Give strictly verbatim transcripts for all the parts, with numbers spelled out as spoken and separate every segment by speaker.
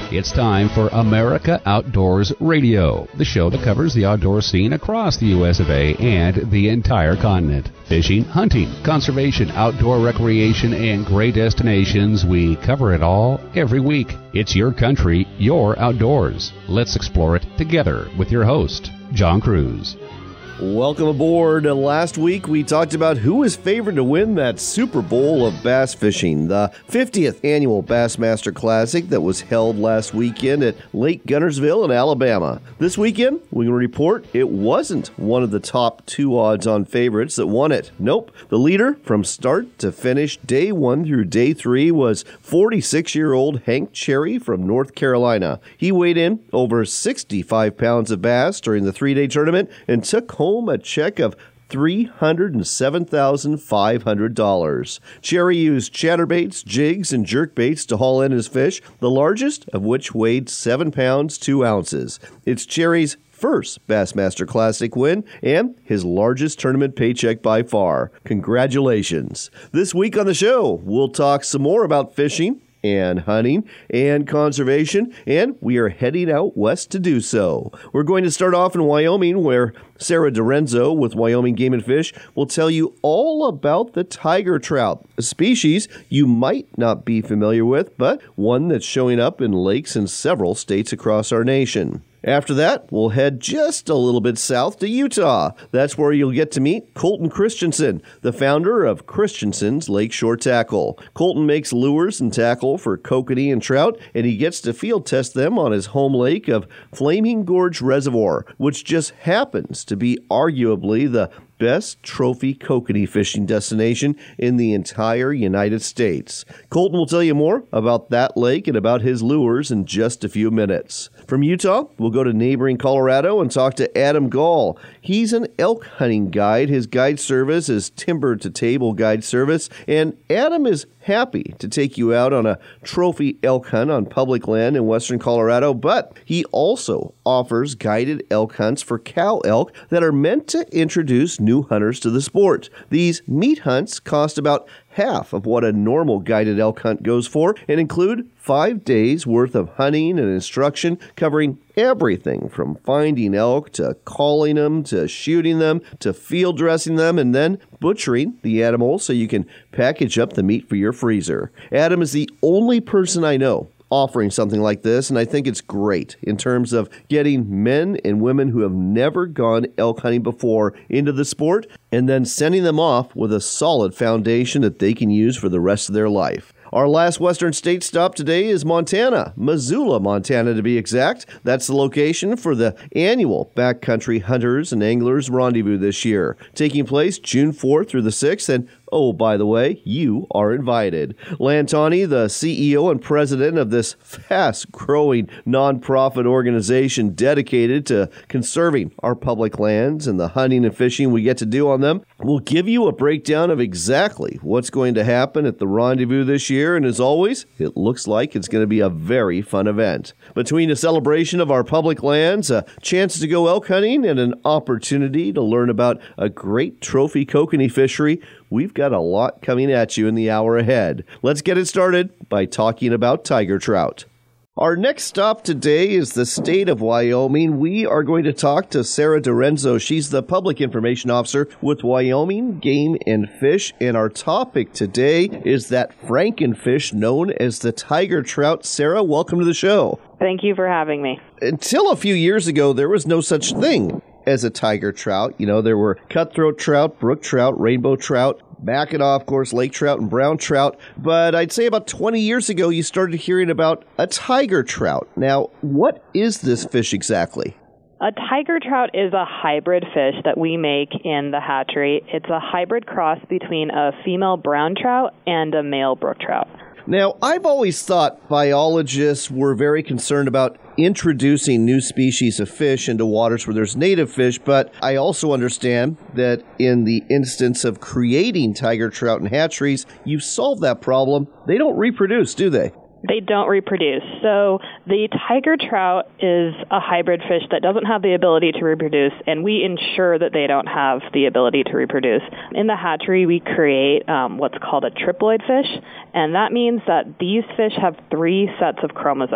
Speaker 1: It's time for America Outdoors Radio, the show that covers the outdoor scene across the U S of A and the entire continent. Fishing, hunting, conservation, outdoor recreation, and great destinations. We cover it all every week. It's your country, your outdoors. Let's explore it together with your host, John Cruz.
Speaker 2: Welcome aboard. Last week we talked about who is favored to win that Super Bowl of bass fishing, the fiftieth annual Bassmaster Classic that was held last weekend at Lake Guntersville in Alabama. This weekend, we can report it wasn't one of the top two odds-on favorites that won it. Nope. The leader from start to finish, day one through day three, was forty-six-year-old Hank Cherry from North Carolina. He weighed in over sixty-five pounds of bass during the three-day tournament and took home a check of three hundred seven thousand five hundred dollars. Cherry used chatterbaits, jigs, and jerkbaits to haul in his fish, the largest of which weighed seven pounds, two ounces. It's Cherry's first Bassmaster Classic win and his largest tournament paycheck by far. Congratulations. This week on the show, we'll talk some more about fishing and hunting and conservation, and we are heading out west to do so. We're going to start off in Wyoming, where Sarah DiRenzo with Wyoming Game and Fish will tell you all about the tiger trout, a species you might not be familiar with, but one that's showing up in lakes in several states across our nation. After that, we'll head just a little bit south to Utah. That's where you'll get to meet Colton Christensen, the founder of Christensen's Lakeshore Tackle. Colton makes lures and tackle for kokanee and trout, and he gets to field test them on his home lake of Flaming Gorge Reservoir, which just happens to be arguably the best trophy kokanee fishing destination in the entire United States. Colton will tell you more about that lake and about his lures in just a few minutes. From Utah, we'll go to neighboring Colorado and talk to Adam Gall. He's an elk hunting guide. His guide service is Timber to Table Guide Service, and Adam is happy to take you out on a trophy elk hunt on public land in western Colorado, but he also offers guided elk hunts for cow elk that are meant to introduce new hunters to the sport. These meat hunts cost about half of what a normal guided elk hunt goes for and include five days worth of hunting and instruction covering everything from finding elk to calling them to shooting them to field dressing them and then butchering the animal so you can package up the meat for your freezer. Adam is the only person I know offering something like this, and I think it's great in terms of getting men and women who have never gone elk hunting before into the sport and then sending them off with a solid foundation that they can use for the rest of their life. Our last western state stop today is Montana, Missoula, Montana to be exact. That's the location for the annual Backcountry Hunters and Anglers Rendezvous this year, taking place June fourth through the sixth, and oh, by the way, you are invited. Lantani, the C E O and president of this fast-growing nonprofit organization dedicated to conserving our public lands and the hunting and fishing we get to do on them, will give you a breakdown of exactly what's going to happen at the rendezvous this year, and as always, it looks like it's going to be a very fun event. Between a celebration of our public lands, a chance to go elk hunting, and an opportunity to learn about a great trophy kokanee fishery, we've got a lot coming at you in the hour ahead. Let's get it started by talking about tiger trout. Our next stop today is the state of Wyoming. We are going to talk to Sarah DiRenzo. She's the Public Information Officer with Wyoming Game and Fish, and our topic today is that frankenfish known as the tiger trout. Sarah, welcome to the show.
Speaker 3: Thank you for having me.
Speaker 2: Until a few years ago, there was no such thing as a tiger trout. You know, there were cutthroat trout, brook trout, rainbow trout, Mackinac, of course, lake trout and brown trout. But I'd say about twenty years ago, you started hearing about a tiger trout. Now, what is this fish exactly?
Speaker 3: A tiger trout is a hybrid fish that we make in the hatchery. It's a hybrid cross between a female brown trout and a male brook trout.
Speaker 2: Now, I've always thought biologists were very concerned about introducing new species of fish into waters where there's native fish, but I also understand that in the instance of creating tiger trout in hatcheries, you've solved that problem. They don't reproduce, do they?
Speaker 3: They don't reproduce. So the tiger trout is a hybrid fish that doesn't have the ability to reproduce, and we ensure that they don't have the ability to reproduce. In the hatchery, we create um, what's called a triploid fish, and that means that these fish have three sets of chromosomes.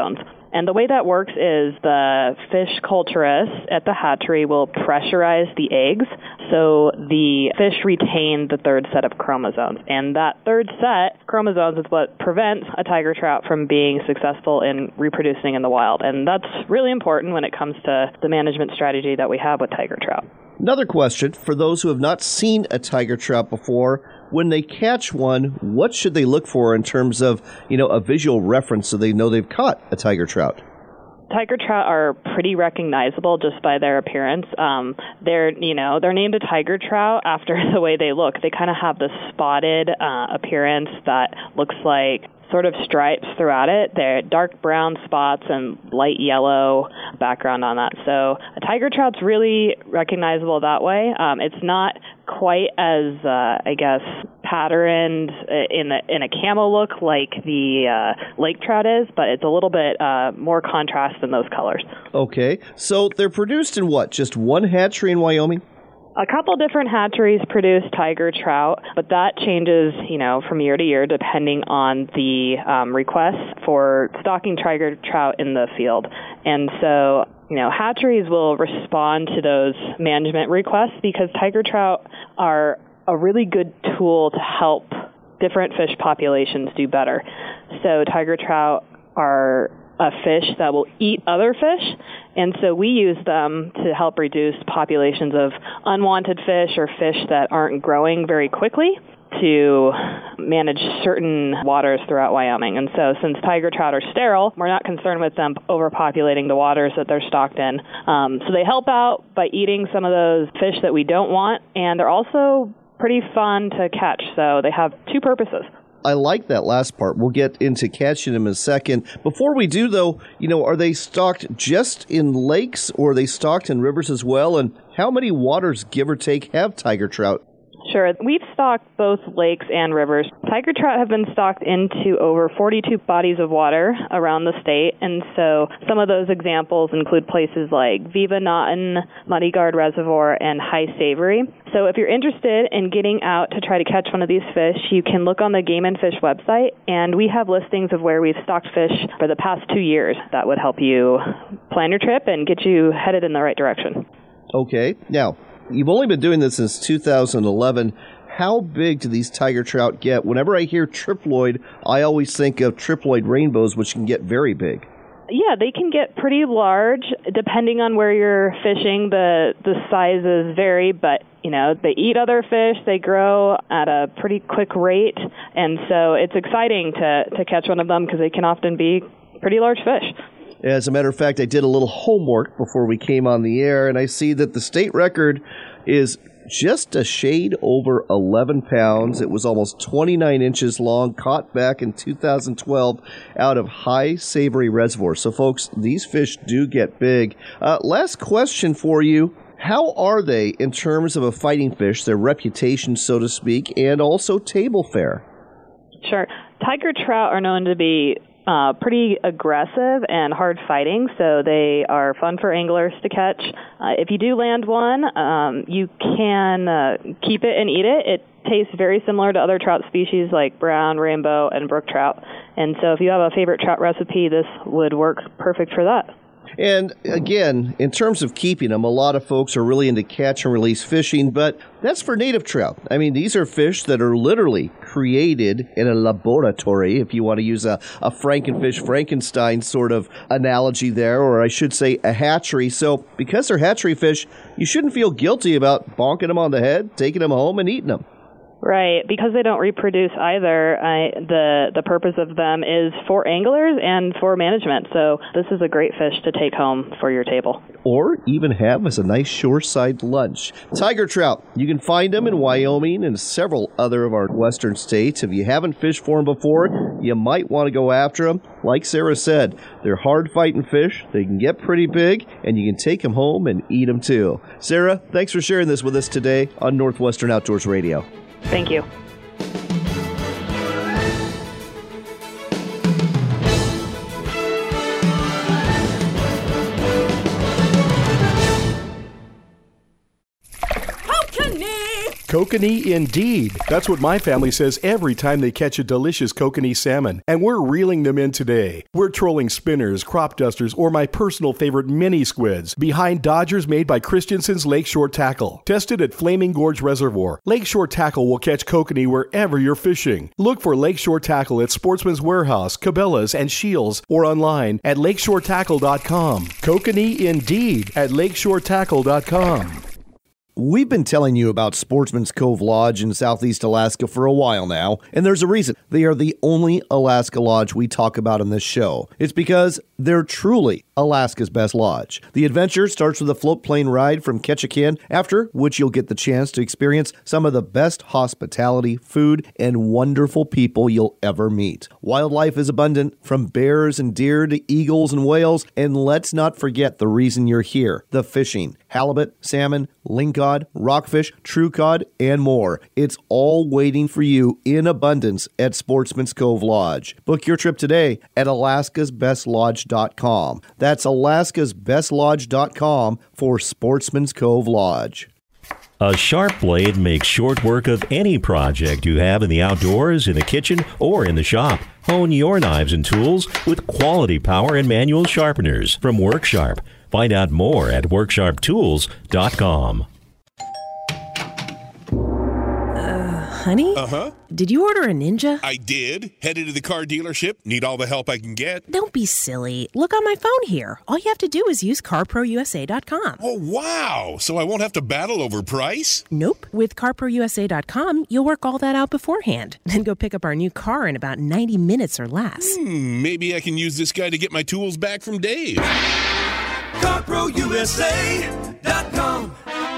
Speaker 3: And the way that works is the fish culturist at the hatchery will pressurize the eggs so the fish retain the third set of chromosomes. And that third set chromosomes is what prevents a tiger trout from being successful in reproducing in the wild. And that's really important when it comes to the management strategy that we have with tiger trout.
Speaker 2: Another question for those who have not seen a tiger trout before: when they catch one, what should they look for in terms of, you know, a visual reference so they know they've caught a tiger trout?
Speaker 3: Tiger trout are pretty recognizable just by their appearance. Um, they're, you know, they're named a tiger trout after the way they look. They kind of have this spotted uh, appearance that looks like sort of stripes throughout it. They're dark brown spots and light yellow background on that. So a tiger trout's really recognizable that way. Um, it's not quite as, uh, I guess, patterned in, the, in a camo look like the uh, lake trout is, but it's a little bit uh, more contrast in those colors.
Speaker 2: Okay. So they're produced in what? Just one hatchery in Wyoming?
Speaker 3: A couple different hatcheries produce tiger trout, but that changes, you know, from year to year depending on the um, requests for stocking tiger trout in the field. And so, you know, hatcheries will respond to those management requests because tiger trout are a really good tool to help different fish populations do better. So tiger trout are a fish that will eat other fish, and so we use them to help reduce populations of unwanted fish or fish that aren't growing very quickly to manage certain waters throughout Wyoming. And so since tiger trout are sterile, we're not concerned with them overpopulating the waters that they're stocked in. Um, so they help out by eating some of those fish that we don't want, and they're also pretty fun to catch, so they have two purposes.
Speaker 2: I like that last part. We'll get into catching them in a second. Before we do, though, you know, are they stocked just in lakes or are they stocked in rivers as well? And how many waters, give or take, have tiger trout?
Speaker 3: Sure. We've stocked both lakes and rivers. Tiger trout have been stocked into over forty-two bodies of water around the state, and so some of those examples include places like Viva Naughton, Muddy Guard Reservoir, and High Savory. So if you're interested in getting out to try to catch one of these fish, you can look on the Game and Fish website, and we have listings of where we've stocked fish for the past two years. That would help you plan your trip and get you headed in the right direction.
Speaker 2: Okay. Now, you've only been doing this since two thousand eleven. How big do these tiger trout get? Whenever I hear triploid, I always think of triploid rainbows, which can get very big.
Speaker 3: Yeah, they can get pretty large depending on where you're fishing. The the sizes vary, but you know, they eat other fish, they grow at a pretty quick rate, and so it's exciting to, to catch one of them because they can often be pretty large fish.
Speaker 2: As a matter of fact, I did a little homework before we came on the air, and I see that the state record is just a shade over eleven pounds. It was almost twenty-nine inches long, caught back in two thousand twelve out of High Savory Reservoir. So, folks, these fish do get big. Uh, last question for you. How are they in terms of a fighting fish, their reputation, so to speak, and also table fare? Sure.
Speaker 3: Tiger trout are known to be Uh, pretty aggressive and hard fighting, so they are fun for anglers to catch. Uh, if you do land one, um, you can uh, keep it and eat it. It tastes very similar to other trout species like brown, rainbow, and brook trout. And so if you have a favorite trout recipe, this would work perfect for that.
Speaker 2: And again, in terms of keeping them, a lot of folks are really into catch and release fishing, but that's for native trout. I mean, these are fish that are literally created in a laboratory, if you want to use a, a Frankenfish, Frankenstein sort of analogy there, or I should say a hatchery. So because they're hatchery fish, you shouldn't feel guilty about bonking them on the head, taking them home, and eating them.
Speaker 3: Right, because they don't reproduce either, I, the the purpose of them is for anglers and for management, so this is a great fish to take home for your table.
Speaker 2: Or even have as a nice shoreside lunch. Tiger trout, you can find them in Wyoming and several other of our western states. If you haven't fished for them before, you might want to go after them. Like Sarah said, they're hard-fighting fish, they can get pretty big, and you can take them home and eat them too. Sarah, thanks for sharing this with us today on Northwestern Outdoors Radio.
Speaker 3: Thank you.
Speaker 4: Kokanee indeed. That's what my family says every time they catch a delicious kokanee salmon, and we're reeling them in today. We're trolling spinners, crop dusters, or my personal favorite mini squids behind dodgers made by Christensen's Lakeshore Tackle. Tested at Flaming Gorge Reservoir, Lakeshore Tackle will catch kokanee wherever you're fishing. Look for Lakeshore Tackle at Sportsman's Warehouse, Cabela's, and Shields, or online at lakeshore tackle dot com. Kokanee indeed at lakeshore tackle dot com.
Speaker 2: We've been telling you about Sportsman's Cove Lodge in Southeast Alaska for a while now, and there's a reason. They are the only Alaska lodge we talk about in this show. It's because they're truly Alaska's best lodge. The adventure starts with a float plane ride from Ketchikan, after which you'll get the chance to experience some of the best hospitality, food, and wonderful people you'll ever meet. Wildlife is abundant, from bears and deer to eagles and whales, and let's not forget the reason you're here, the fishing. Halibut, salmon, lingcod, rockfish, true cod, and more. It's all waiting for you in abundance at Sportsman's Cove Lodge. Book your trip today at alaskas best lodge dot com. That's alaskas best lodge dot com for Sportsman's Cove Lodge.
Speaker 5: A sharp blade makes short work of any project you have in the outdoors, in the kitchen, or in the shop. Hone your knives and tools with quality power and manual sharpeners from WorkSharp. Find out more at work sharp tools dot com.
Speaker 6: Uh, honey?
Speaker 7: Uh-huh.
Speaker 6: Did you order a Ninja?
Speaker 7: I did. Headed to the car dealership. Need all the help I can get.
Speaker 6: Don't be silly. Look on my phone here. All you have to do is use car pro U S A dot com.
Speaker 7: Oh, wow. So I won't have to battle over price?
Speaker 6: Nope. With car pro U S A dot com, you'll work all that out beforehand. Then go pick up our new car in about ninety minutes or less.
Speaker 7: Hmm, maybe I can use this guy to get my tools back from Dave.
Speaker 8: car pro U S A dot com.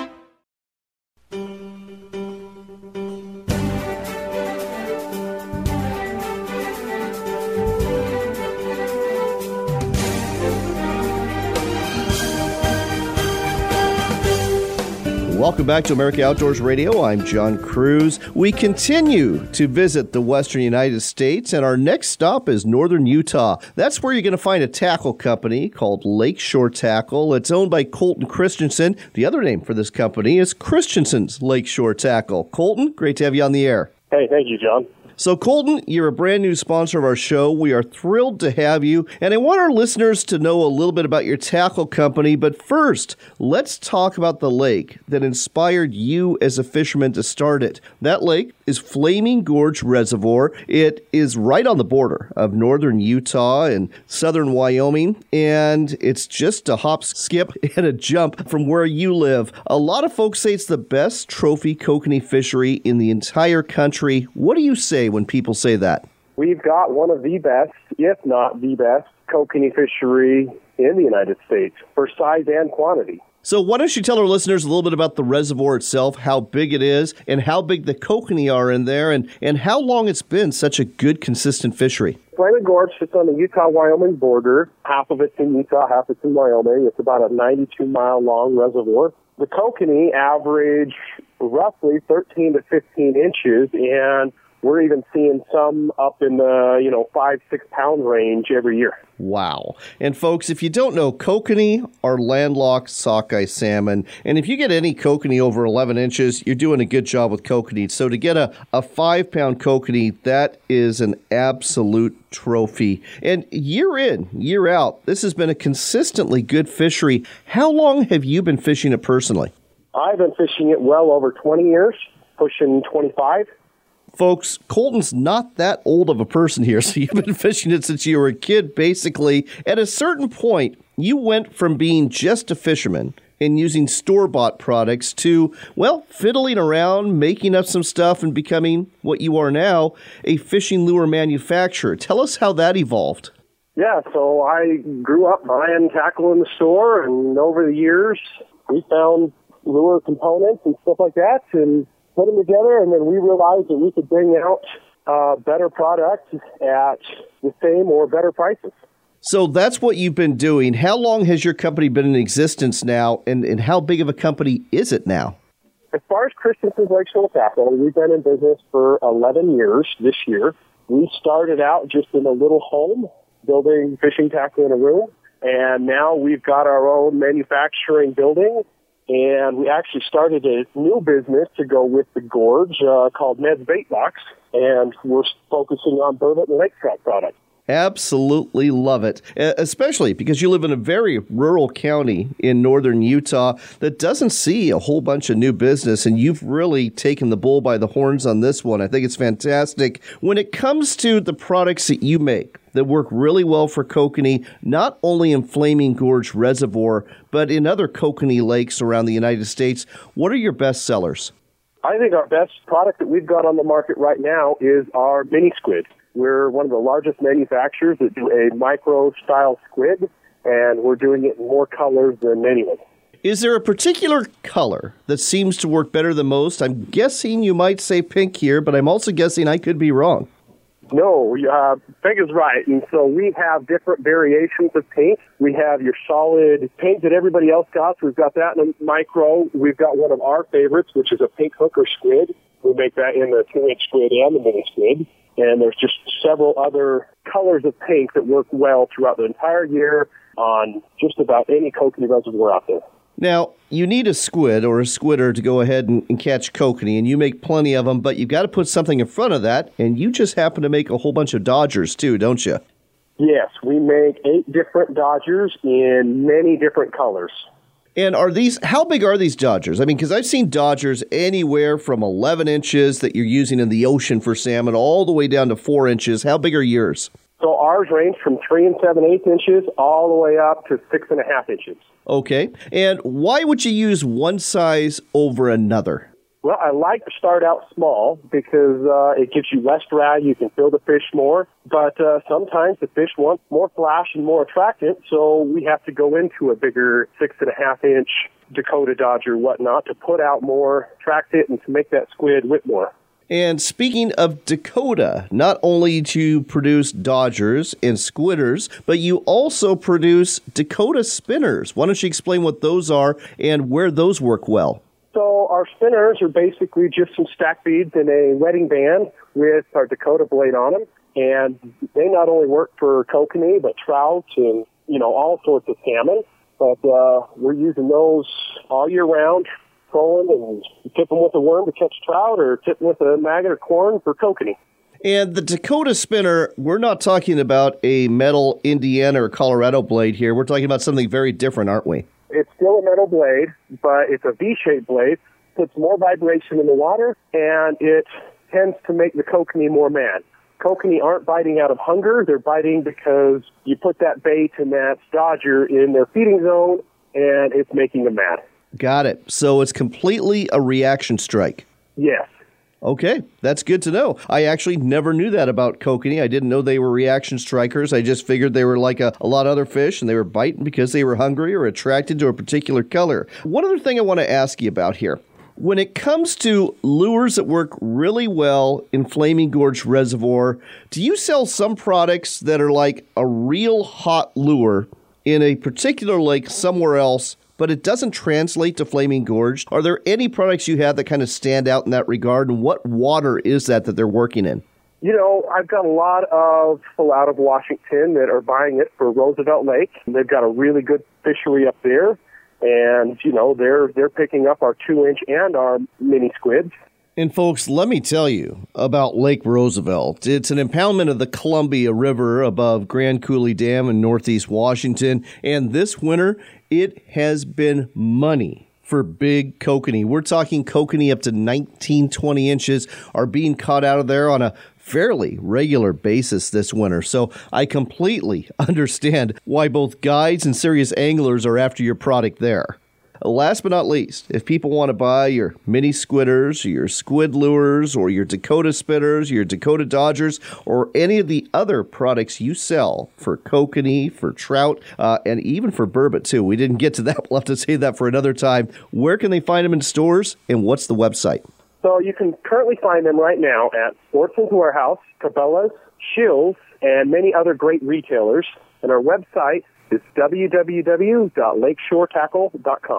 Speaker 2: Welcome back to America Outdoors Radio. I'm John Cruz. We continue to visit the western United States, and our next stop is northern Utah. That's where you're going to find a tackle company called Lakeshore Tackle. It's owned by Colton Christensen. The other name for this company is Christensen's Lakeshore Tackle. Colton, great to have you on the air.
Speaker 9: Hey, thank you, John.
Speaker 2: So, Colton, you're a brand new sponsor of our show. We are thrilled to have you, and I want our listeners to know a little bit about your tackle company. But first, let's talk about the lake that inspired you as a fisherman to start it. That lake is Flaming Gorge Reservoir. It is right on the border of northern Utah and southern Wyoming, and it's just a hop, skip, and a jump from where you live. A lot of folks say it's the best trophy kokanee fishery in the entire country. What do you say when people say that?
Speaker 9: We've got one of the best, if not the best, kokanee fishery in the United States for size and quantity.
Speaker 2: So why don't you tell our listeners a little bit about the reservoir itself, how big it is, and how big the kokanee are in there, and, and how long it's been such a good, consistent fishery?
Speaker 9: Flaming Gorge sits on the Utah-Wyoming border. Half of it's in Utah, half it's in Wyoming. It's about a ninety-two mile long reservoir. The kokanee average roughly thirteen to fifteen inches, and we're even seeing some up in the, you know, five, six pound range every year.
Speaker 2: Wow. And folks, if you don't know, kokanee are landlocked sockeye salmon. And if you get any kokanee over eleven inches, you're doing a good job with kokanee. So to get a, a five pound kokanee, that is an absolute trophy. And year in, year out, this has been a consistently good fishery. How long have you been fishing it personally?
Speaker 9: I've been fishing it well over twenty years, pushing twenty-five.
Speaker 2: Folks, Colton's not that old of a person here, so you've been fishing it since you were a kid, basically. At a certain point, you went from being just a fisherman and using store-bought products to, well, fiddling around, making up some stuff, and becoming what you are now, a fishing lure manufacturer. Tell us how that evolved.
Speaker 9: Yeah, so I grew up buying tackle in the store, and over the years, we found lure components and stuff like that, and put them together, and then we realized that we could bring out uh, better products at the same or better prices.
Speaker 2: So that's what you've been doing. How long has your company been in existence now, and, and how big of a company is it now?
Speaker 9: As far as Christensen's Lakeshore Tackle, we've been in business for eleven years this year. We started out just in a little home, building fishing tackle in a room, and now we've got our own manufacturing building And we actually started a new business to go with the gorge uh, called Ned's Bait Box, and we're focusing on burbot and lake trout products.
Speaker 2: Absolutely love it, especially because you live in a very rural county in northern Utah that doesn't see a whole bunch of new business, and you've really taken the bull by the horns on this one. I think it's fantastic. When it comes to the products that you make that work really well for kokanee, not only in Flaming Gorge Reservoir, but in other kokanee lakes around the United States, what are your best sellers?
Speaker 9: I think our best product that we've got on the market right now is our mini squid. We're one of the largest manufacturers that do a micro-style squid, and we're doing it in more colors than anyone.
Speaker 2: Is there a particular color that seems to work better than most? I'm guessing you might say pink here, but I'm also guessing I could be wrong.
Speaker 9: No, uh, pink is right. And so we have different variations of paint. We have your solid paint that everybody else got. So we've got that in a micro. We've got one of our favorites, which is a pink hooker squid. We make that in the two-inch squid and the mini squid. And there's just several other colors of paint that work well throughout the entire year on just about any kokanee reservoir out there.
Speaker 2: Now, you need a squid or a squidder to go ahead and, and catch kokanee, and you make plenty of them, but you've got to put something in front of that, and you just happen to make a whole bunch of dodgers too, don't you?
Speaker 9: Yes, we make eight different dodgers in many different colors.
Speaker 2: And are these, how big are these dodgers? I mean, because I've seen dodgers anywhere from eleven inches that you're using in the ocean for salmon all the way down to four inches. How big are yours?
Speaker 9: So ours range from three and seven eighths inches all the way up to six and a half inches.
Speaker 2: Okay. And why would you use one size over another?
Speaker 9: Well, I like to start out small because uh, it gives you less drag. You can feel the fish more. But uh, sometimes the fish want more flash and more attractant, so we have to go into a bigger six and a half inch Dakota Dodger, whatnot, to put out more attractant and to make that squid whip more.
Speaker 2: And speaking of Dakota, not only do you produce dodgers and squidders, but you also produce Dakota spinners. Why don't you explain what those are and where those work well?
Speaker 9: So our spinners are basically just some stack beads in a wedding band with our Dakota blade on them. And they not only work for kokanee, but trout and, you know, all sorts of salmon. But uh, we're using those all year round, trolling and tip them with a worm to catch trout or tip them with a maggot or corn for kokanee.
Speaker 2: And the Dakota spinner, we're not talking about a metal Indiana or Colorado blade here. We're talking about something very different, aren't we?
Speaker 9: It's still a metal blade, but it's a V-shaped blade. Puts more vibration in the water, and it tends to make the kokanee more mad. Kokanee aren't biting out of hunger. They're biting because you put that bait and that dodger in their feeding zone, and it's making them mad.
Speaker 2: Got it. So it's completely a reaction strike.
Speaker 9: Yes.
Speaker 2: Okay, that's good to know. I actually never knew that about kokanee. I didn't know they were reaction strikers. I just figured they were like a, a lot of other fish, and they were biting because they were hungry or attracted to a particular color. One other thing I want to ask you about here. When it comes to lures that work really well in Flaming Gorge Reservoir, do you sell some products that are like a real hot lure in a particular lake somewhere else, but it doesn't translate to Flaming Gorge? Are there any products you have that kind of stand out in that regard, and what water is that that they're working in?
Speaker 9: You know, I've got a lot of people out of Washington that are buying it for Roosevelt Lake. They've got a really good fishery up there. And, you know, they're they're picking up our two-inch and our mini squids.
Speaker 2: And, folks, let me tell you about Lake Roosevelt. It's an impoundment of the Columbia River above Grand Coulee Dam in northeast Washington. And this winter, it has been money for big kokanee. We're talking kokanee up to nineteen, twenty inches are being caught out of there on a fairly regular basis this winter. So I completely understand why both guides and serious anglers are after your product there. Last but not least, if people want to buy your mini squidders, your squid lures, or your Dakota spinners, your Dakota dodgers, or any of the other products you sell for kokanee, for trout, uh, and even for burbot too. We didn't get to that. We'll have to save that for another time. Where can they find them in stores, and what's the website?
Speaker 9: So you can currently find them right now at Sportsman's Warehouse, Cabela's, Scheels, and many other great retailers. And our website is w w w dot lakeshore tackle dot com.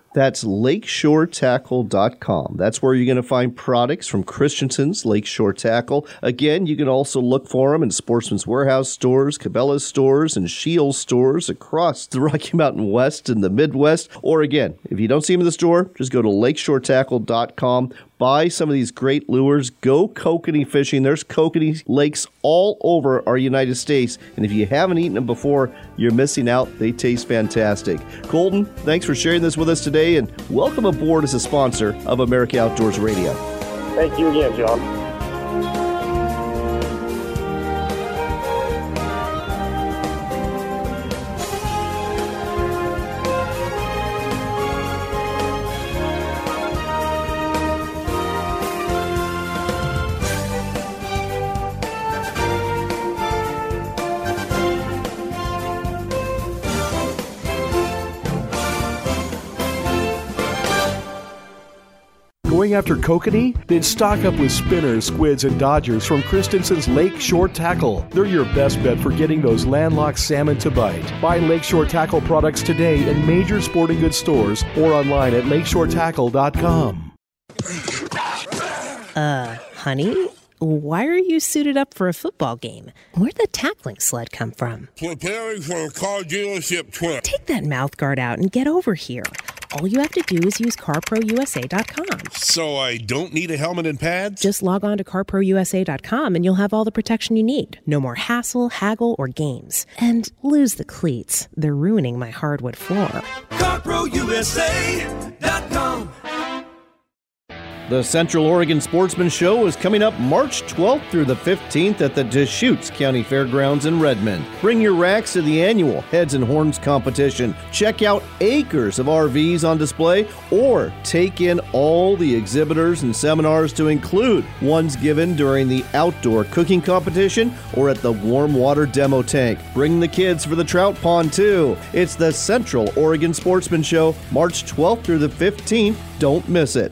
Speaker 2: That's lakeshore tackle dot com. That's where you're going to find products from Christensen's Lakeshore Tackle. Again, you can also look for them in Sportsman's Warehouse stores, Cabela's stores, and Scheels stores across the Rocky Mountain West and the Midwest. Or again, if you don't see them in the store, just go to lakeshore tackle dot com. Buy some of these great lures. Go kokanee fishing. There's kokanee lakes all over our United States. And if you haven't eaten them before, you're missing out. They taste fantastic. Colton, thanks for sharing this with us today, and welcome aboard as a sponsor of America Outdoors Radio.
Speaker 9: Thank you again, John.
Speaker 4: Going after kokanee? Then stock up with spinners, squids, and dodgers from Christensen's Lakeshore Tackle. They're your best bet for getting those landlocked salmon to bite. Buy Lakeshore Tackle products today in major sporting goods stores or online at lakeshore tackle dot com.
Speaker 6: Uh, honey? Why are you suited up for a football game? Where'd the tackling sled come from?
Speaker 7: Preparing for a car dealership trip.
Speaker 6: Take that mouth guard out and get over here. All you have to do is use car pro U S A dot com.
Speaker 7: So I don't need a helmet and pads?
Speaker 6: Just log on to car pro U S A dot com and you'll have all the protection you need. No more hassle, haggle, or games. And lose the cleats. They're ruining my hardwood floor.
Speaker 8: car pro U S A dot com.
Speaker 2: The Central Oregon Sportsman Show is coming up March twelfth through the fifteenth at the Deschutes County Fairgrounds in Redmond. Bring your racks to the annual Heads and Horns competition. Check out acres of R Vs on display, or take in all the exhibitors and seminars to include ones given during the outdoor cooking competition or at the warm water demo tank. Bring the kids for the trout pond too. It's the Central Oregon Sportsman Show, March twelfth through the fifteenth. Don't miss it.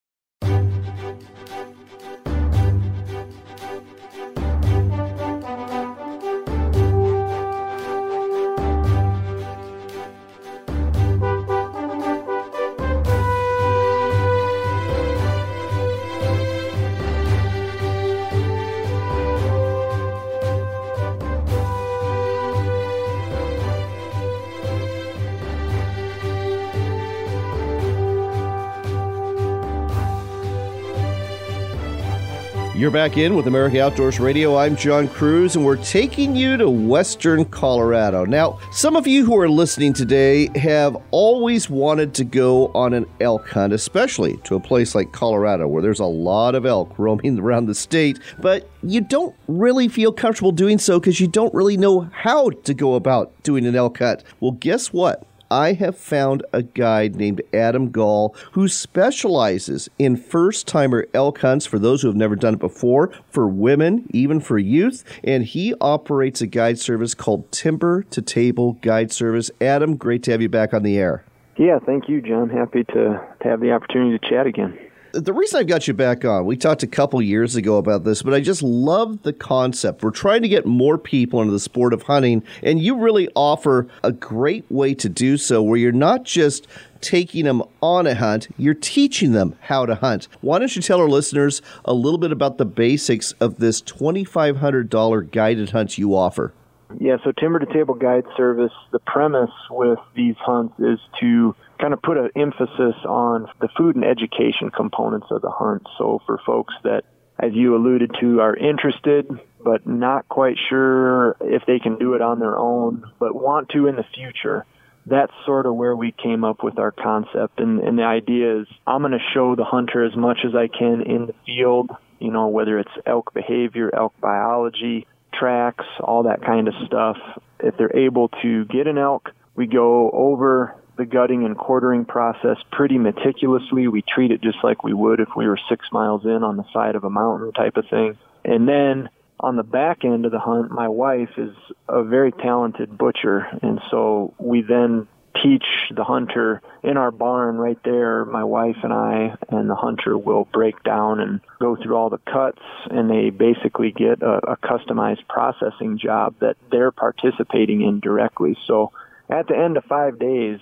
Speaker 2: You're back in with America Outdoors Radio. I'm John Cruz, and we're taking you to Western Colorado. Now, some of you who are listening today have always wanted to go on an elk hunt, especially to a place like Colorado, where there's a lot of elk roaming around the state, but you don't really feel comfortable doing so because you don't really know how to go about doing an elk hunt. Well, guess what? I have found a guide named Adam Gall who specializes in first-timer elk hunts for those who have never done it before, for women, even for youth, and he operates a guide service called Timber to Table Guide Service. Adam, great to have you back on the air.
Speaker 10: Yeah, thank you, John. Happy to, to have the opportunity to chat again.
Speaker 2: The reason I've got you back on, we talked a couple years ago about this, but I just love the concept. We're trying to get more people into the sport of hunting, and you really offer a great way to do so where you're not just taking them on a hunt, you're teaching them how to hunt. Why don't you tell our listeners a little bit about the basics of this twenty-five hundred dollars guided hunt you offer?
Speaker 10: Yeah, so Timber to Table Guide Service, the premise with these hunts is to kind of put an emphasis on the food and education components of the hunt. So for folks that, as you alluded to, are interested but not quite sure if they can do it on their own, but want to in the future, that's sort of where we came up with our concept. And, and the idea is I'm going to show the hunter as much as I can in the field, you know, whether it's elk behavior, elk biology, tracks, all that kind of stuff. If they're able to get an elk, we go over the gutting and quartering process pretty meticulously. We treat it just like we would if we were six miles in on the side of a mountain type of thing. And then on the back end of the hunt, my wife is a very talented butcher. And so we then teach the hunter in our barn right there. My wife and I and the hunter will break down and go through all the cuts, and they basically get a, a customized processing job that they're participating in directly. So at the end of five days,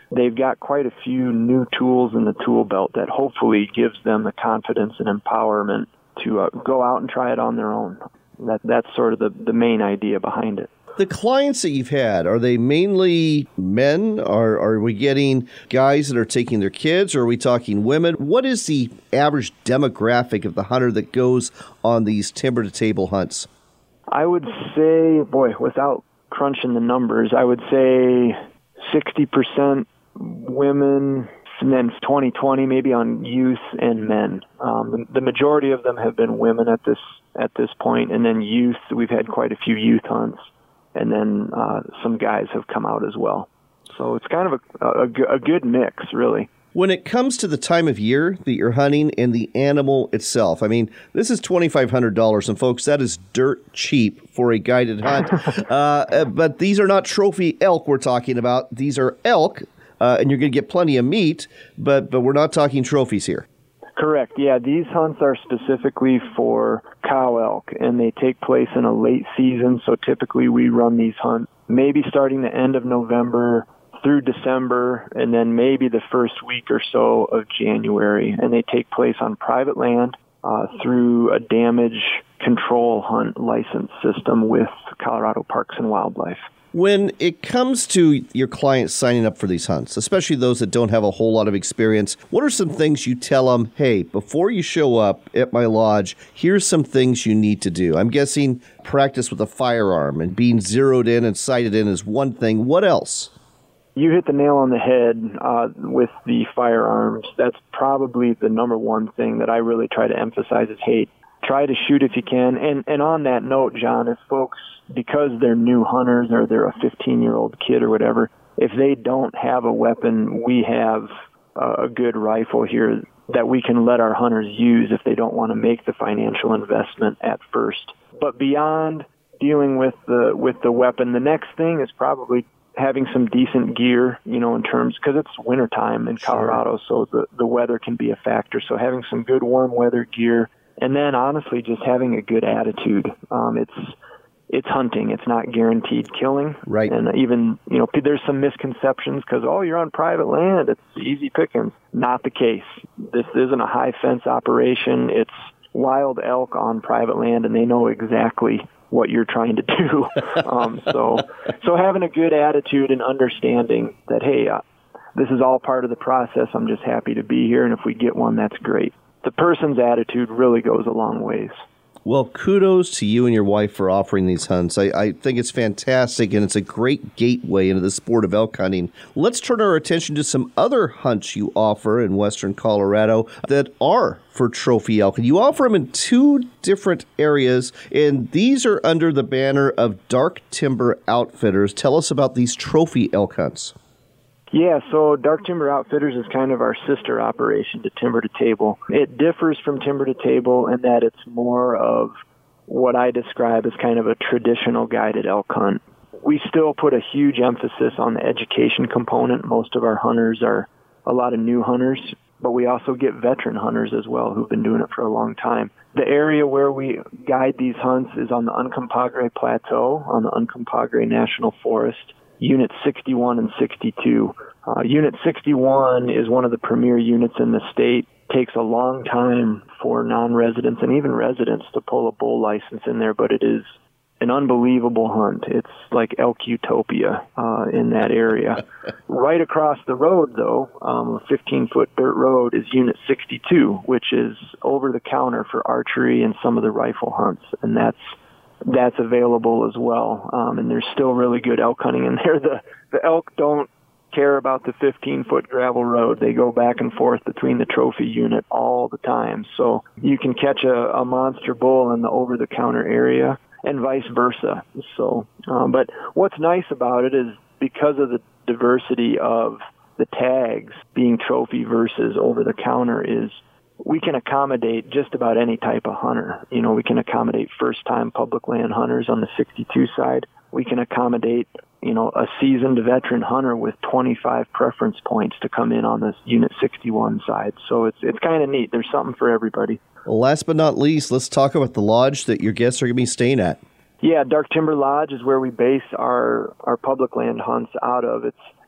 Speaker 10: they've got quite a few new tools in the tool belt that hopefully gives them the confidence and empowerment to uh, go out and try it on their own. That That's sort of the, the main idea behind it.
Speaker 2: The clients that you've had, are they mainly men? Or are we getting guys that are taking their kids? Or are we talking women? What is the average demographic of the hunter that goes on these timber-to-table hunts?
Speaker 10: I would say, boy, without crunching the numbers, I would say sixty percent women, and then twenty twenty maybe on youth and men. Um, the, the majority of them have been women at this at this point, and then youth, we've had quite a few youth hunts, and then uh, some guys have come out as well. So it's kind of a, a, a good mix, really.
Speaker 2: When it comes to the time of year that you're hunting and the animal itself, I mean, this is twenty-five hundred dollars, and folks, that is dirt cheap for a guided hunt. uh, but these are not trophy elk we're talking about. These are elk, uh, and you're going to get plenty of meat, but, but we're not talking trophies here.
Speaker 10: Correct. Yeah, these hunts are specifically for cow elk, and they take place in a late season, so typically we run these hunts maybe starting the end of November through December, and then maybe the first week or so of January, and they take place on private land uh, through a damage control hunt license system with Colorado Parks and Wildlife.
Speaker 2: When it comes to your clients signing up for these hunts, especially those that don't have a whole lot of experience, what are some things you tell them, hey, before you show up at my lodge, here's some things you need to do? I'm guessing practice with a firearm and being zeroed in and sighted in is one thing. What else?
Speaker 10: You hit the nail on the head uh, with the firearms. That's probably the number one thing that I really try to emphasize is, hey, try to shoot if you can. And and on that note, John, if folks, because they're new hunters or they're a fifteen-year-old kid or whatever, if they don't have a weapon, we have a good rifle here that we can let our hunters use if they don't want to make the financial investment at first. But beyond dealing with the with the weapon, the next thing is probably having some decent gear, you know, in terms, because it's wintertime in Colorado, sure. so the, the weather can be a factor. So having some good warm weather gear, and then honestly just having a good attitude. Um, it's it's hunting. It's not guaranteed killing.
Speaker 2: Right.
Speaker 10: And even, you know, there's some misconceptions because, oh, you're on private land. It's easy pickings. Not the case. This isn't a high fence operation. It's wild elk on private land, and they know exactly what you're trying to do. um, so, so having a good attitude and understanding that, hey, uh, this is all part of the process. I'm just happy to be here, and if we get one, that's great. The person's attitude really goes a long ways.
Speaker 2: Well, kudos to you and your wife for offering these hunts. I, I think it's fantastic, and it's a great gateway into the sport of elk hunting. Let's turn our attention to some other hunts you offer in western Colorado that are for trophy elk. And you offer them in two different areas, and these are under the banner of Dark Timber Outfitters. Tell us about these trophy elk hunts.
Speaker 10: Yeah, so Dark Timber Outfitters is kind of our sister operation to Timber to Table. It differs from Timber to Table in that it's more of what I describe as kind of a traditional guided elk hunt. We still put a huge emphasis on the education component. Most of our hunters are a lot of new hunters, but we also get veteran hunters as well who've been doing it for a long time. The area where we guide these hunts is on the Uncompahgre Plateau, on the Uncompahgre National Forest. Unit sixty-one and sixty-two. Uh, Unit sixty-one is one of the premier units in the state. Takes a long time for non-residents and even residents to pull a bull license in there, but it is an unbelievable hunt. It's like elk utopia uh, in that area. Right across the road, though, um, a fifteen-foot dirt road, is Unit sixty-two, which is over-the-counter for archery and some of the rifle hunts, and that's that's available as well. Um, and there's still really good elk hunting in there. The, the elk don't care about the fifteen-foot gravel road. They go back and forth between the trophy unit all the time. So you can catch a, a monster bull in the over-the-counter area and vice versa. So, um, but what's nice about it is because of the diversity of the tags being trophy versus over-the-counter is we can accommodate just about any type of hunter. You know, we can accommodate first-time public land hunters on the sixty-two side. We can accommodate, you know, a seasoned veteran hunter with twenty-five preference points to come in on this Unit sixty-one side. So it's it's kind of neat. There's something for everybody.
Speaker 2: Well, last but not least, let's talk about the lodge that your guests are going to be staying at.
Speaker 10: Yeah, Dark Timber Lodge is where we base our, our public land hunts out of. It's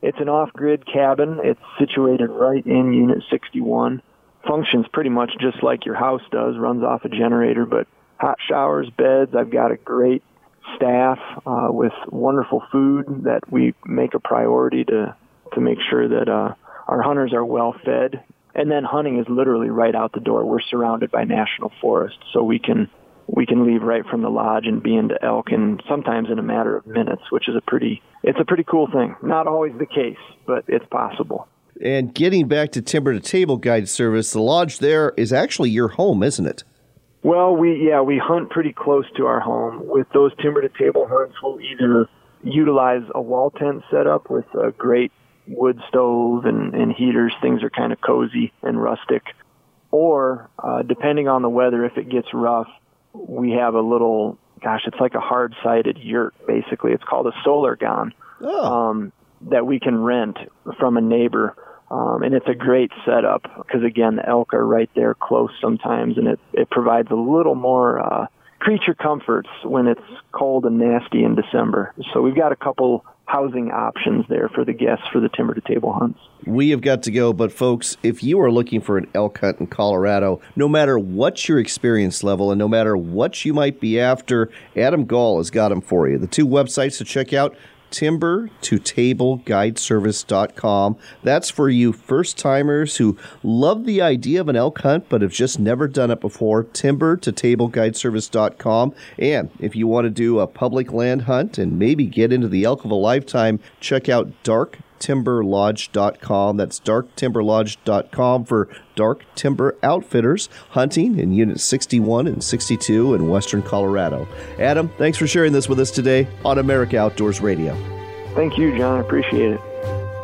Speaker 10: It's an off-grid cabin. It's situated right in Unit sixty-one. Functions pretty much just like your house does, runs off a generator, but hot showers, beds. I've got a great staff uh, with wonderful food that we make a priority to, to make sure that uh, our hunters are well fed. And then hunting is literally right out the door. We're surrounded by national forest, so we can we can leave right from the lodge and be into elk, and sometimes in a matter of minutes, which is a pretty it's a pretty cool thing. Not always the case, but it's possible.
Speaker 2: And getting back to Timber to Table Guide Service, the lodge there is actually your home, isn't it?
Speaker 10: Well, we yeah we hunt pretty close to our home. With those Timber to Table hunts, we'll either utilize a wall tent setup with a great wood stove and, and heaters. Things are kind of cozy and rustic. Or, uh, depending on the weather, if it gets rough, we have a little, gosh, it's like a hard-sided yurt, basically. It's called a solar gon,
Speaker 2: oh.
Speaker 10: um, that we can rent from a neighbor. Um, and it's a great setup because, again, the elk are right there close sometimes, and it, it provides a little more uh, creature comforts when it's cold and nasty in December. So we've got a couple housing options there for the guests for the Timber to Table hunts.
Speaker 2: We have got to go, but folks, if you are looking for an elk hunt in Colorado, no matter what your experience level and no matter what you might be after, Adam Gall has got them for you. The two websites to check out, timber to table guide service dot com. That's for you first-timers who love the idea of an elk hunt but have just never done it before, timber to table guide service dot com. And if you want to do a public land hunt and maybe get into the elk of a lifetime, check out dark timber lodge dot com. That's dark timber lodge dot com for Dark Timber Outfitters, hunting in Unit sixty-one and sixty-two in western Colorado. Adam, thanks for sharing this with us today on America Outdoors Radio.
Speaker 10: Thank you, John. I appreciate it.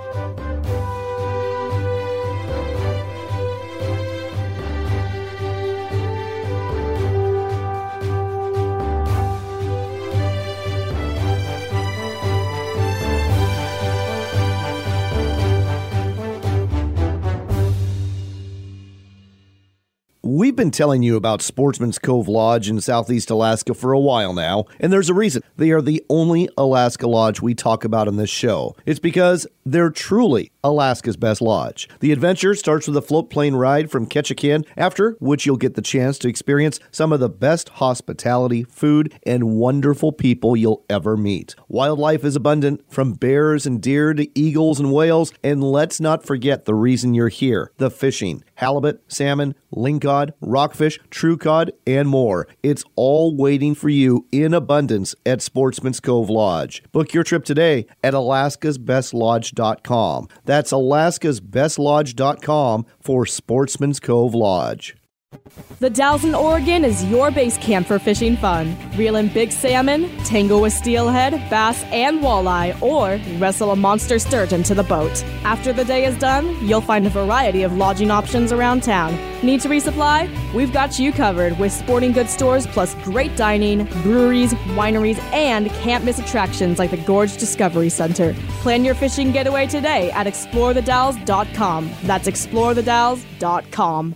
Speaker 2: We've been telling you about Sportsman's Cove Lodge in Southeast Alaska for a while now, and there's a reason. They are the only Alaska lodge we talk about in this show. It's because they're truly Alaska's best lodge. The adventure starts with a float plane ride from Ketchikan, after which you'll get the chance to experience some of the best hospitality, food, and wonderful people you'll ever meet. Wildlife is abundant, from bears and deer to eagles and whales, and let's not forget the reason you're here, the fishing. Halibut, salmon, lingcod, rockfish, true cod, and more. It's all waiting for you in abundance at Sportsman's Cove Lodge. Book your trip today at alaskas best lodge dot com. That's alaskas best lodge dot com for Sportsman's Cove Lodge.
Speaker 11: The Dalles in Oregon is your base camp for fishing fun. Reel in big salmon, tangle with steelhead, bass, and walleye, or wrestle a monster sturgeon to the boat. After the day is done, you'll find a variety of lodging options around town. Need to resupply? We've got you covered with sporting goods stores plus great dining, breweries, wineries, and can't-miss attractions like the Gorge Discovery Center. Plan your fishing getaway today at explore the dalles dot com. That's explore the dalles dot com.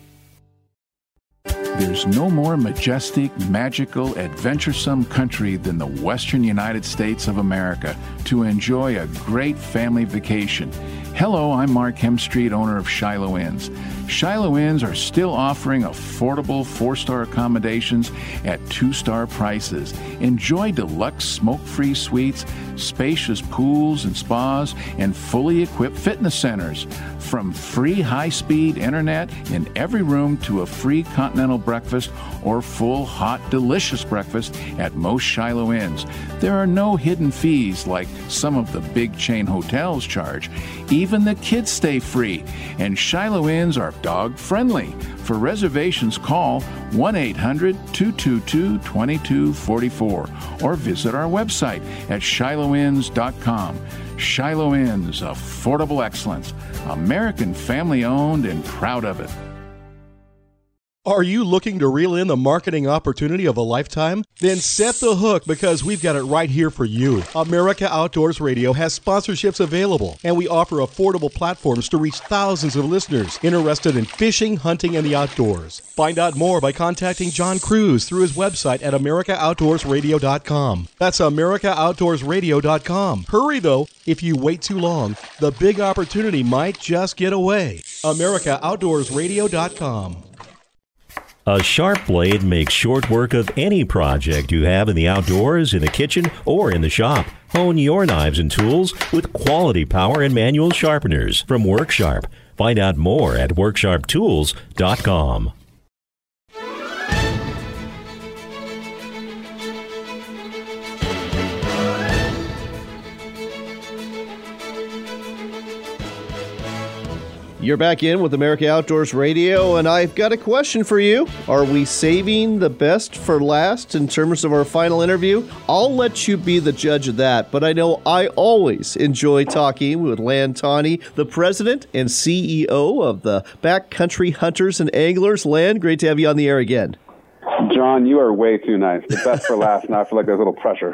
Speaker 12: There's no more majestic, magical, adventuresome country than the western United States of America to enjoy a great family vacation. Hello, I'm Mark Hemstreet, owner of Shiloh Inns. Shiloh Inns are still offering affordable four-star accommodations at two-star prices. Enjoy deluxe smoke-free suites, spacious pools and spas, and fully equipped fitness centers. From free high-speed internet in every room to a free continental breakfast or full, hot, delicious breakfast at most Shiloh Inns. There are no hidden fees like some of the big chain hotels charge. Even the kids stay free, and Shiloh Inns are dog-friendly. For reservations, call one eight hundred two two two two two four four or visit our website at shiloh inns dot com. Shiloh Inns, affordable excellence. American family-owned and proud of it.
Speaker 4: Are you looking to reel in the marketing opportunity of a lifetime? Then set the hook, because we've got it right here for you. America Outdoors Radio has sponsorships available, and we offer affordable platforms to reach thousands of listeners interested in fishing, hunting, and the outdoors. Find out more by contacting John Cruz through his website at america outdoors radio dot com. That's america outdoors radio dot com. Hurry, though. If you wait too long, the big opportunity might just get away. America Outdoors Radio dot com.
Speaker 5: A sharp blade makes short work of any project you have in the outdoors, in the kitchen, or in the shop. Hone your knives and tools with quality power and manual sharpeners from WorkSharp. Find out more at work sharp tools dot com.
Speaker 2: You're back in with America Outdoors Radio, and I've got a question for you. Are we saving the best for last in terms of our final interview? I'll let you be the judge of that, but I know I always enjoy talking with Lan Tawney, the president and C E O of the Backcountry Hunters and Anglers. Lan, great to have you on the air again.
Speaker 13: John, you are way too nice. The best for last, and I feel like there's a little pressure.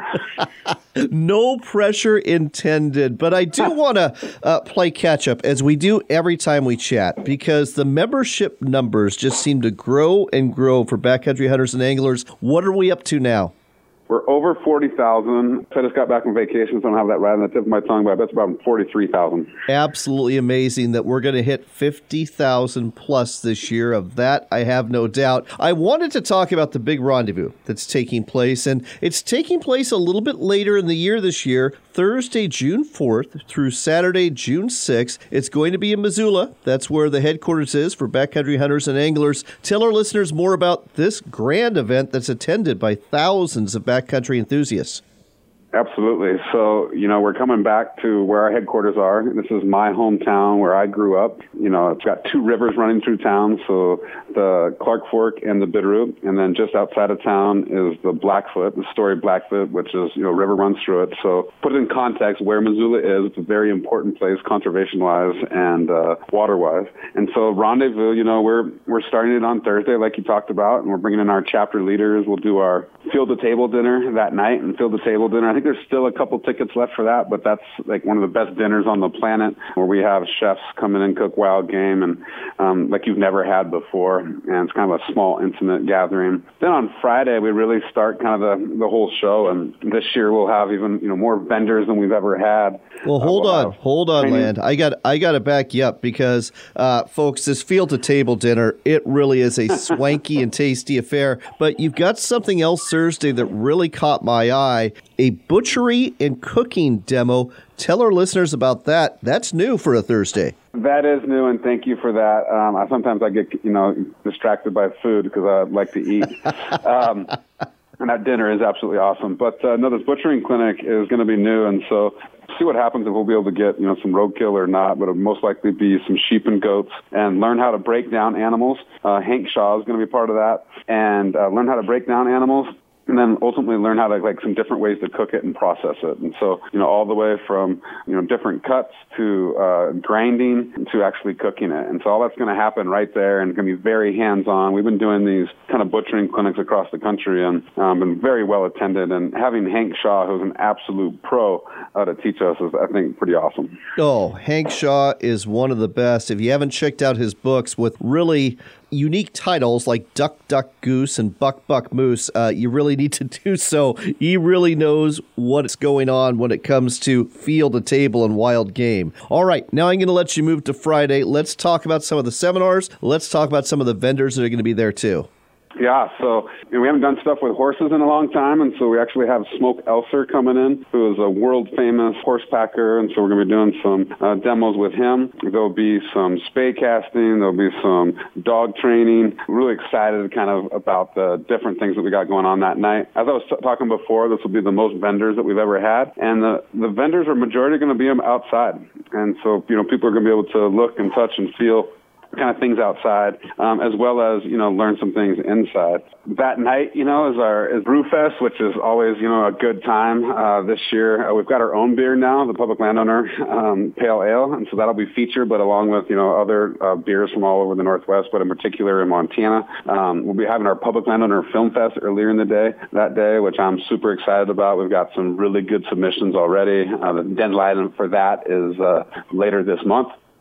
Speaker 2: No pressure intended, but I do want to uh, play catch-up, as we do every time we chat, because the membership numbers just seem to grow and grow for Backcountry Hunters and Anglers. What are we up to now?
Speaker 13: We're over forty thousand. I just got back from vacation, so I don't have that right on the tip of my tongue, but I bet it's about forty-three thousand.
Speaker 2: Absolutely amazing that we're going to hit fifty thousand plus this year. Of that, I have no doubt. I wanted to talk about the big rendezvous that's taking place, and it's taking place a little bit later in the year this year, Thursday, June fourth through Saturday, June sixth. It's going to be in Missoula. That's where the headquarters is for Backcountry Hunters and Anglers. Tell our listeners more about this grand event that's attended by thousands of backcountry enthusiasts.
Speaker 13: Absolutely. So, you know, we're coming back to where our headquarters are. This is my hometown where I grew up. You know, it's got two rivers running through town, so the Clark Fork and the Bitterroot. And then just outside of town is the Blackfoot, the storied Blackfoot, which is, you know, river runs through it. So put it in context, where Missoula is, it's a very important place conservation-wise and uh, water-wise. And so Rendezvous, you know, we're we're starting it on Thursday, like you talked about, and we're bringing in our chapter leaders. We'll do our field-to-table dinner that night, and field-to-table dinner, I think there's still a couple tickets left for that, but that's like one of the best dinners on the planet, where we have chefs come in and cook wild game and um, like you've never had before, and it's kind of a small, intimate gathering. Then on Friday, we really start kind of the, the whole show, and this year we'll have even you know more vendors than we've ever had.
Speaker 2: Well, hold uh, we'll on, hold on, training. Land. I got I got to back you up because, uh, folks, this field-to-table dinner, it really is a swanky and tasty affair, but you've got something else Thursday that really caught my eye, a butchery and cooking demo. Tell our listeners about that. That's new for a Thursday.
Speaker 13: That is new, and thank you for that. Um, I, sometimes I get you know distracted by food because I like to eat. um, and that dinner is absolutely awesome. But uh, no, this butchering clinic is going to be new, and so see what happens if we'll be able to get, you know, some roadkill or not, but it'll most likely be some sheep and goats, and learn how to break down animals. Uh, Hank Shaw is going to be part of that, and uh, learn how to break down animals, and then ultimately learn how to, like, some different ways to cook it and process it. And so, you know, all the way from, you know, different cuts to uh, grinding to actually cooking it. And so all that's going to happen right there, and going to be very hands-on. We've been doing these kind of butchering clinics across the country, and um, been very well attended. And having Hank Shaw, who's an absolute pro, uh, to teach us is, I think, pretty awesome.
Speaker 2: Oh, Hank Shaw is one of the best. If you haven't checked out his books with really unique titles like Duck, Duck, Goose and Buck, Buck, Moose, uh, you really need to do so. He really knows what's going on when it comes to field to table and wild game. All right, now I'm going to let you move to Friday. Let's talk about some of the seminars. Let's talk about some of the vendors that are going to be there too.
Speaker 13: Yeah, so you know, we haven't done stuff with horses in a long time, and so we actually have Smoke Elser coming in, who is a world-famous horse packer, and so we're going to be doing some uh, demos with him. There'll be some spay casting. There'll be some dog training. We're really excited kind of about the different things that we got going on that night. As I was t- talking before, this will be the most vendors that we've ever had, and the, the vendors are majority going to be outside, and so you know people are going to be able to look and touch and feel kind of things outside, um, as well as, you know, learn some things inside. That night, you know, is our is Brewfest, which is always, you know, a good time. Uh, this year, uh, we've got our own beer now, the Public Landowner um, Pale Ale, and so that'll be featured, but along with, you know, other uh, beers from all over the Northwest, but in particular in Montana. Um, we'll be having our Public Landowner Film Fest earlier in the day, that day, which I'm super excited about. We've got some really good submissions already. Uh, the deadline for that is uh, later this month.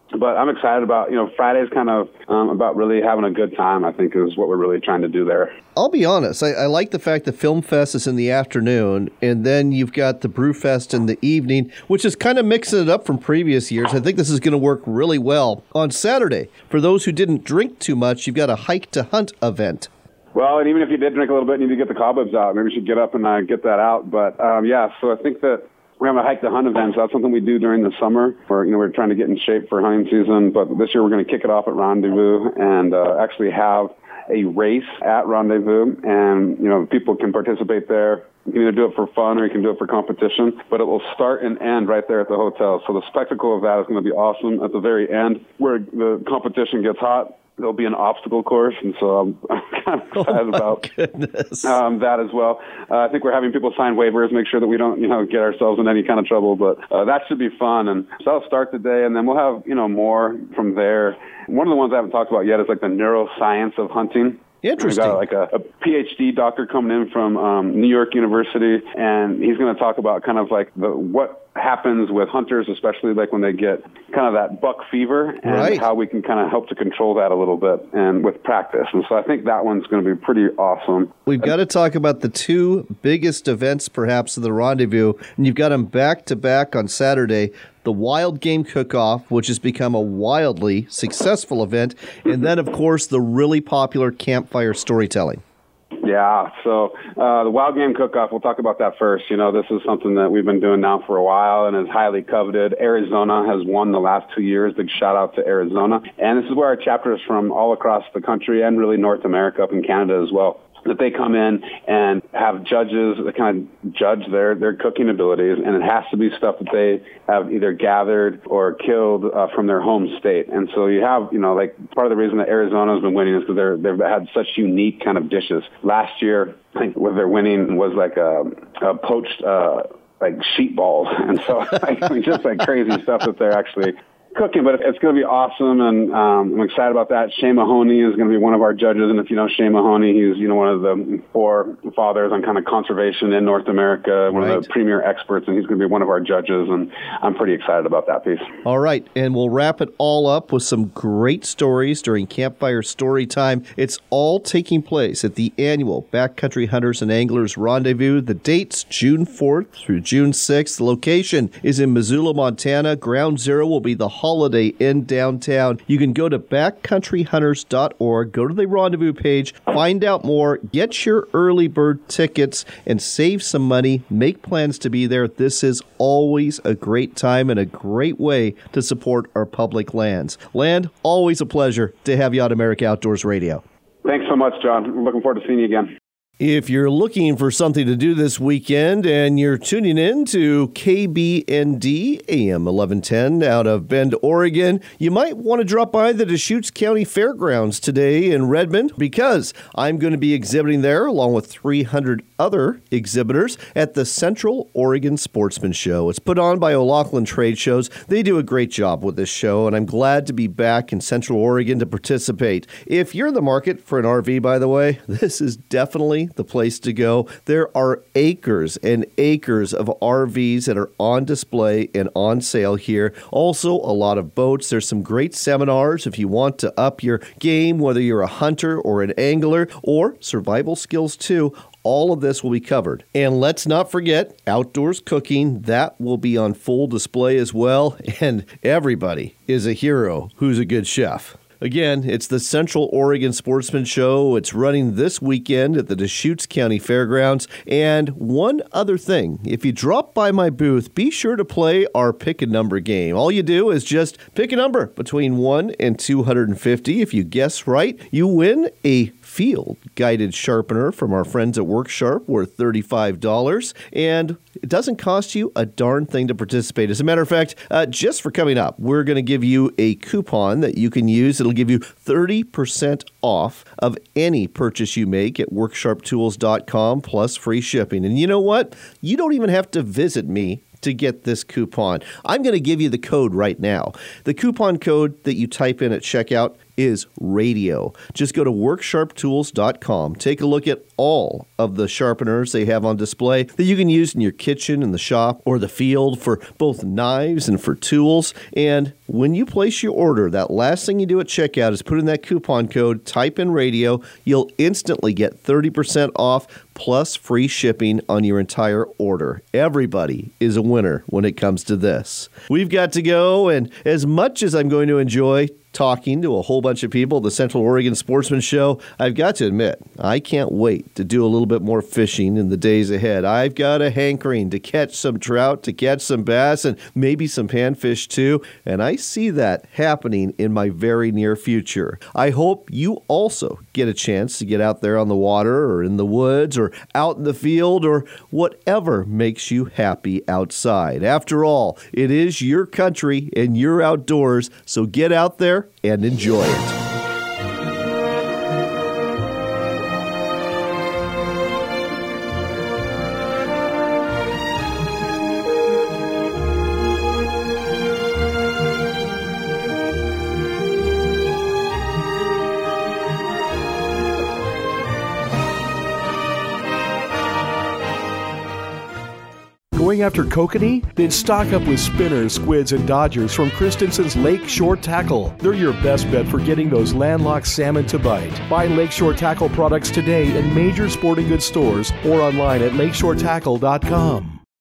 Speaker 13: But I'm excited about, you know, Friday's kind of um, about really having a good time, I think, is what we're really trying to do there.
Speaker 2: I'll be honest. I, I like the fact that Film Fest is in the afternoon, and then you've got the Brew Fest in the evening, which is kind of mixing it up from previous years. I think this is going to work really well. On Saturday, for those who didn't drink too much, you've got a Hike to Hunt event.
Speaker 13: Well, and even if you did drink a little bit, you need to get the cobwebs out. Maybe you should get up and uh, get that out. But, um, yeah, so I think that we're having a Hike to Hunt event, so that's something we do during the summer. Where, you know, we're trying to get in shape for hunting season, but this year we're going to kick it off at Rendezvous and uh, actually have a race at Rendezvous, and, you know, people can participate there. You can either do it for fun or you can do it for competition, but it will start and end right there at the hotel. So the spectacle of that is going to be awesome. At the very end, where the competition gets hot, there'll be an obstacle course, and so I'm, I'm kind of excited
Speaker 2: oh
Speaker 13: about
Speaker 2: goodness.
Speaker 13: Um, that as well. Uh, I think we're having people sign waivers, make sure that we don't, you know, get ourselves in any kind of trouble, but uh, that should be fun. And so that'll start the day, and then we'll have, you know, more from there. One of the ones I haven't talked about yet is like the neuroscience of hunting.
Speaker 2: Interesting.
Speaker 13: We've got like a, a P H D doctor coming in from um, New York University, and he's going to talk about kind of like the what happens with hunters, especially like when they get kind of that buck fever, and
Speaker 2: right.
Speaker 13: how we can kind of help to control that a little bit and with practice. And so I think that one's going to be pretty awesome.
Speaker 2: We've got to talk about the two biggest events perhaps of the Rendezvous, and you've got them back to back on Saturday. The Wild Game Cook-Off, which has become a wildly successful event, and then, of course, the really popular campfire storytelling.
Speaker 13: Yeah, so uh, the Wild Game Cook-Off, we'll talk about that first. You know, this is something that we've been doing now for a while and is highly coveted. Arizona has won the last two years. Big shout-out to Arizona. And this is where our chapters from all across the country and really North America, up in Canada as well, that they come in and have judges that kind of judge their, their cooking abilities, and it has to be stuff that they have either gathered or killed uh, from their home state. And so you have, you know, like part of the reason that Arizona's been winning is because they're, they've had such unique kind of dishes. Last year, I think what they're winning was like a, a poached, uh, like sheep balls. And so like, I mean, just like crazy stuff that they're actually cooking, but it's going to be awesome, and um, I'm excited about that. Shane Mahoney is going to be one of our judges, and if you know Shane Mahoney, he's, you know, one of the four fathers on kind of conservation in North America, one right. of the premier experts, and he's going to be one of our judges, and I'm pretty excited about that piece.
Speaker 2: All right, and we'll wrap it all up with some great stories during Campfire Story Time. It's all taking place at the annual Backcountry Hunters and Anglers Rendezvous. The date's June fourth through June sixth. The location is in Missoula, Montana. Ground Zero will be the Holiday Inn downtown. You can go to backcountry hunters dot org, go to the rendezvous page, find out more, get your early bird tickets, and save some money. Make plans to be there. This is always a great time and a great way to support our public lands. Land, always a pleasure to have you on America Outdoors Radio.
Speaker 13: Thanks so much, John. I'm looking forward to seeing you again.
Speaker 2: If you're looking for something to do this weekend and you're tuning in to K B N D A M eleven ten out of Bend, Oregon, you might want to drop by the Deschutes County Fairgrounds today in Redmond, because I'm going to be exhibiting there along with three hundred other exhibitors at the Central Oregon Sportsman Show. It's put on by O'Loughlin Trade Shows. They do a great job with this show, and I'm glad to be back in Central Oregon to participate. If you're in the market for an R V, by the way, this is definitely the place to go. There are acres and acres of R Vs that are on display and on sale here. Also, a lot of boats. There's some great seminars if you want to up your game, whether you're a hunter or an angler or survival skills too. All of this will be covered. And let's not forget outdoors cooking. That will be on full display as well. And everybody is a hero who's a good chef. Again, it's the Central Oregon Sportsman Show. It's running this weekend at the Deschutes County Fairgrounds. And one other thing, if you drop by my booth, be sure to play our pick a number game. All you do is just pick a number between one and two hundred fifty. If you guess right, you win a field guided sharpener from our friends at WorkSharp worth thirty-five dollars. And it doesn't cost you a darn thing to participate. As a matter of fact, uh, just for coming up, we're going to give you a coupon that you can use. It'll give you thirty percent off of any purchase you make at work sharp tools dot com plus free shipping. And you know what? You don't even have to visit me to get this coupon. I'm going to give you the code right now. The coupon code that you type in at checkout is radio. Just go to work sharp tools dot com. Take a look at all of the sharpeners they have on display that you can use in your kitchen, in the shop, or the field for both knives and for tools. And when you place your order, that last thing you do at checkout is put in that coupon code, type in radio. You'll instantly get thirty percent off plus free shipping on your entire order. Everybody is a winner when it comes to this. We've got to go, and as much as I'm going to enjoy talking to a whole bunch of people at the Central Oregon Sportsman Show, I've got to admit, I can't wait to do a little bit more fishing in the days ahead. I've got a hankering to catch some trout, to catch some bass, and maybe some panfish too, and I see that happening in my very near future. I hope you also get a chance to get out there on the water or in the woods or out in the field or whatever makes you happy outside. After all, it is your country and your outdoors, so get out there and enjoy it.
Speaker 4: Going after kokanee? Then stock up with spinners, squids, and dodgers from Christensen's Lakeshore Tackle. They're your best bet for getting those landlocked salmon to bite. Buy Lakeshore Tackle products today in major sporting goods stores or online at lakeshore tackle dot com.